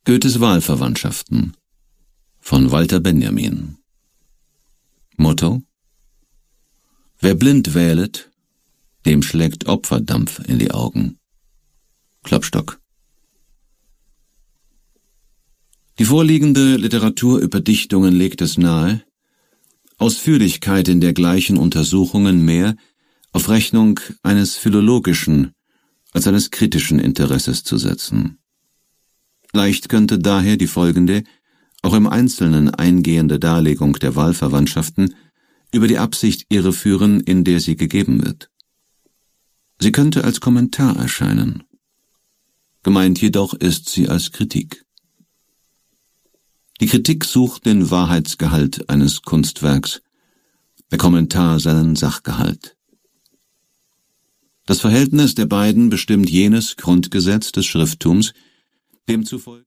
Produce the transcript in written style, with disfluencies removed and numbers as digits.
Goethes Wahlverwandtschaften von Walter Benjamin. Motto: Wer blind wählet, dem schlägt Opferdampf in die Augen. Klopstock. Die vorliegende Literatur über Dichtungen legt es nahe, Ausführlichkeit in dergleichen Untersuchungen mehr auf Rechnung eines philologischen als eines kritischen Interesses zu setzen. Leicht könnte daher die folgende, auch im Einzelnen eingehende Darlegung der Wahlverwandtschaften über die Absicht irreführen, in der sie gegeben wird. Sie könnte als Kommentar erscheinen. Gemeint jedoch ist sie als Kritik. Die Kritik sucht den Wahrheitsgehalt eines Kunstwerks, der Kommentar seinen Sachgehalt. Das Verhältnis der beiden bestimmt jenes Grundgesetz des Schrifttums, demzufolge